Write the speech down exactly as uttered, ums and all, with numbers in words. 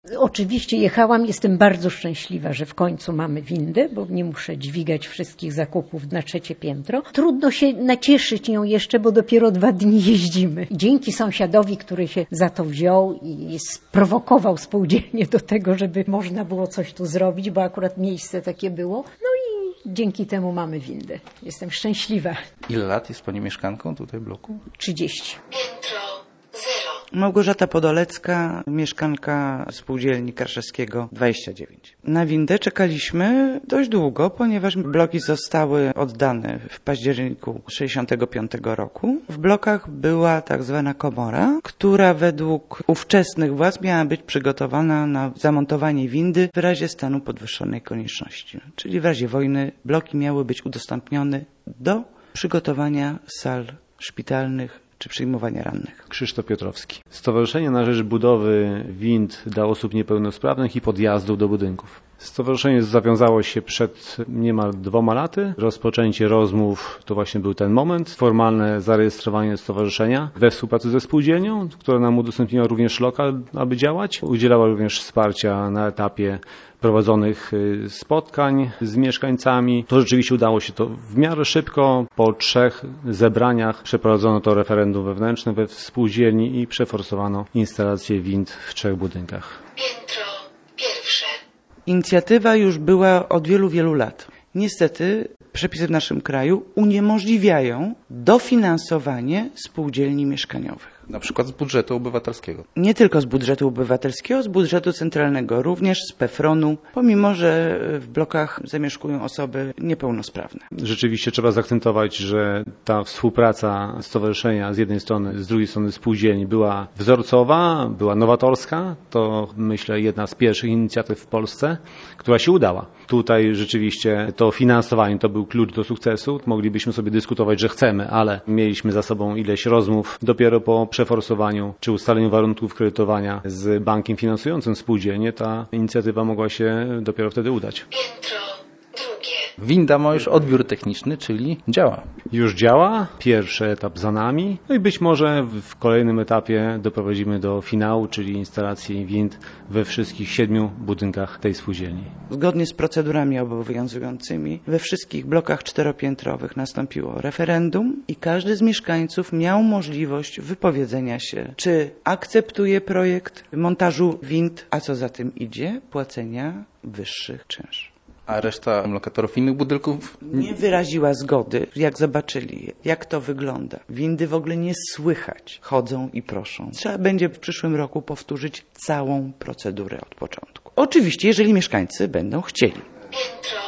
Oczywiście jechałam, jestem bardzo szczęśliwa, że w końcu mamy windę, bo nie muszę dźwigać wszystkich zakupów na trzecie piętro. Trudno się nacieszyć nią jeszcze, bo dopiero dwa dni jeździmy. Dzięki sąsiadowi, który się za to wziął i sprowokował spółdzielnię do tego, żeby można było coś tu zrobić, bo akurat miejsce takie było. No i dzięki temu mamy windę. Jestem szczęśliwa. Ile lat jest pani mieszkanką tutaj w bloku? trzydzieści. Piętro zero. Małgorzata Podolecka, mieszkanka spółdzielni Karszewskiego dwadzieścia dziewięć. Na windę czekaliśmy dość długo, ponieważ bloki zostały oddane w październiku sześćdziesiątego piątego roku. W blokach była tak zwana komora, która według ówczesnych władz miała być przygotowana na zamontowanie windy w razie stanu podwyższonej konieczności. Czyli w razie wojny bloki miały być udostępnione do przygotowania sal szpitalnych czy przyjmowania rannych. Krzysztof Piotrowski. Stowarzyszenie na rzecz budowy wind dla osób niepełnosprawnych i podjazdów do budynków. Stowarzyszenie zawiązało się przed niemal dwoma laty. Rozpoczęcie rozmów to właśnie był ten moment. Formalne zarejestrowanie stowarzyszenia we współpracy ze spółdzielnią, która nam udostępniła również lokal, aby działać. Udzielała również wsparcia na etapie prowadzonych spotkań z mieszkańcami. To rzeczywiście udało się to w miarę szybko. Po trzech zebraniach przeprowadzono to referendum wewnętrzne we spółdzielni i przeforsowano instalację wind w trzech budynkach. Piętro pierwsze. Inicjatywa już była od wielu, wielu lat. Niestety przepisy w naszym kraju uniemożliwiają dofinansowanie spółdzielni mieszkaniowych. Na przykład z budżetu obywatelskiego. Nie tylko z budżetu obywatelskiego, z budżetu centralnego, również z PEFRON-u, pomimo że w blokach zamieszkują osoby niepełnosprawne. Rzeczywiście trzeba zaakcentować, że ta współpraca stowarzyszenia z jednej strony, z drugiej strony spółdzielni była wzorcowa, była nowatorska. To myślę jedna z pierwszych inicjatyw w Polsce, która się udała. Tutaj rzeczywiście to finansowanie to był klucz do sukcesu. Moglibyśmy sobie dyskutować, że chcemy, ale mieliśmy za sobą ileś rozmów. Dopiero po przeforsowaniu czy ustaleniu warunków kredytowania z bankiem finansującym spółdzielnię ta inicjatywa mogła się dopiero wtedy udać. Piętro drugie. Winda ma już odbiór techniczny, czyli działa. Już działa, pierwszy etap za nami, no i być może w kolejnym etapie doprowadzimy do finału, czyli instalacji wind we wszystkich siedmiu budynkach tej spółdzielni. Zgodnie z procedurami obowiązującymi we wszystkich blokach czteropiętrowych nastąpiło referendum i każdy z mieszkańców miał możliwość wypowiedzenia się, czy akceptuje projekt montażu wind, a co za tym idzie, płacenia wyższych czynsz. A reszta lokatorów innych budynków? Nie wyraziła zgody, jak zobaczyli, jak to wygląda. Windy w ogóle nie słychać, chodzą i proszą. Trzeba będzie w przyszłym roku powtórzyć całą procedurę od początku. Oczywiście, jeżeli mieszkańcy będą chcieli. Piętro